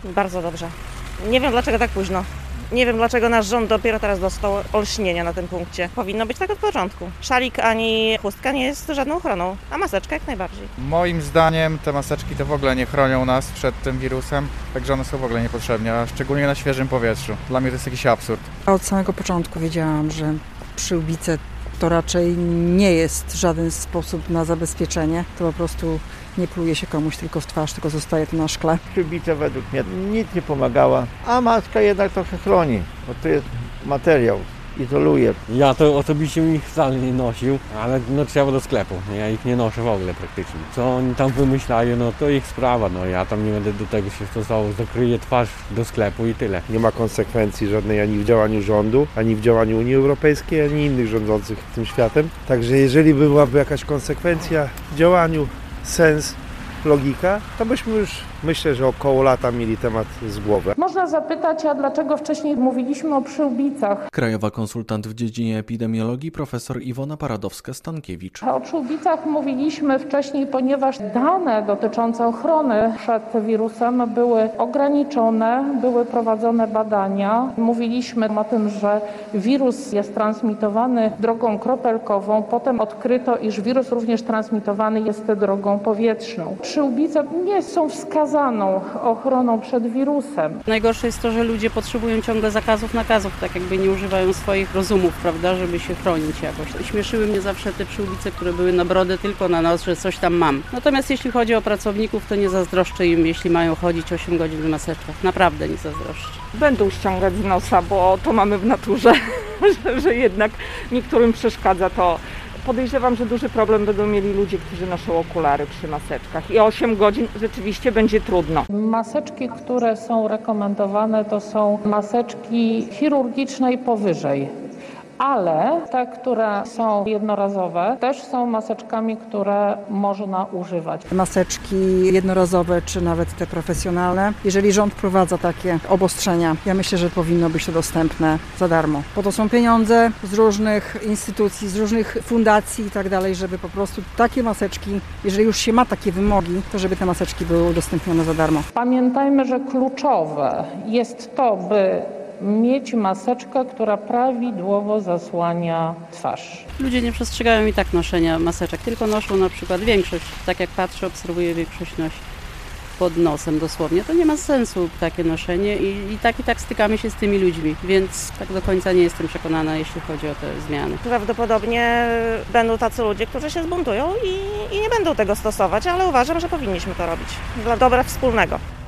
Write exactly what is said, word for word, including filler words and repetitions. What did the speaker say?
Bardzo dobrze. Nie wiem, dlaczego tak późno. Nie wiem, dlaczego nasz rząd dopiero teraz dostał olśnienia na tym punkcie. Powinno być tak od początku. Szalik ani chustka nie jest żadną ochroną, a maseczka jak najbardziej. Moim zdaniem te maseczki to w ogóle nie chronią nas przed tym wirusem, także one są w ogóle niepotrzebne, a szczególnie na świeżym powietrzu. Dla mnie to jest jakiś absurd. Od samego początku wiedziałam, że przyłbice to raczej nie jest żaden sposób na zabezpieczenie. To po prostu nie pluje się komuś tylko w twarz, tylko zostaje to na szkle. Przyłbica według mnie nic nie pomagała, a maska jednak trochę chroni, bo to jest materiał, izoluje. Ja to osobiście ich wcale nie nosił, ale no trzeba do sklepu. Ja ich nie noszę w ogóle praktycznie. Co oni tam wymyślają, no to ich sprawa. No ja tam nie będę do tego się stosował, zakryję twarz do sklepu i tyle. Nie ma konsekwencji żadnej ani w działaniu rządu, ani w działaniu Unii Europejskiej, ani innych rządzących tym światem. Także jeżeli byłaby jakaś konsekwencja w działaniu, sens, logika, to byśmy już, myślę, że około lata mieli temat z głowy. Można zapytać, a dlaczego wcześniej mówiliśmy o przyłbicach? Krajowa konsultant w dziedzinie epidemiologii profesor Iwona Paradowska-Stankiewicz. O przyłbicach mówiliśmy wcześniej, ponieważ dane dotyczące ochrony przed wirusem były ograniczone, były prowadzone badania. Mówiliśmy o tym, że wirus jest transmitowany drogą kropelkową. Potem odkryto, iż wirus również transmitowany jest drogą powietrzną. Przyłbice nie są wskazaną ochroną przed wirusem. Najgorsze jest to, że ludzie potrzebują ciągle zakazów, nakazów, tak jakby nie używają swoich rozumów, prawda, żeby się chronić jakoś. Śmieszyły mnie zawsze te przyłbice, które były na brodę tylko na nos, że coś tam mam. Natomiast jeśli chodzi o pracowników, to nie zazdroszczę im, jeśli mają chodzić osiem godzin w maseczkach. Naprawdę nie zazdroszczę. Będą ściągać z nosa, bo to mamy w naturze, że, że jednak niektórym przeszkadza to. Podejrzewam, że duży problem będą mieli ludzie, którzy noszą okulary przy maseczkach i osiem godzin rzeczywiście będzie trudno. Maseczki, które są rekomendowane, to są maseczki chirurgiczne i powyżej. Ale te, które są jednorazowe, też są maseczkami, które można używać. Maseczki jednorazowe, czy nawet te profesjonalne. Jeżeli rząd wprowadza takie obostrzenia, ja myślę, że powinno być to dostępne za darmo. Po to są pieniądze z różnych instytucji, z różnych fundacji i tak dalej, żeby po prostu takie maseczki, jeżeli już się ma takie wymogi, to żeby te maseczki były udostępnione za darmo. Pamiętajmy, że kluczowe jest to, by mieć maseczkę, która prawidłowo zasłania twarz. Ludzie nie przestrzegają i tak noszenia maseczek, tylko noszą na przykład większość, tak jak patrzę, obserwuję, większość nosi pod nosem dosłownie. To nie ma sensu takie noszenie i, i tak i tak stykamy się z tymi ludźmi, więc tak do końca nie jestem przekonana, jeśli chodzi o te zmiany. Prawdopodobnie będą tacy ludzie, którzy się zbuntują i, i nie będą tego stosować, ale uważam, że powinniśmy to robić dla dobra wspólnego.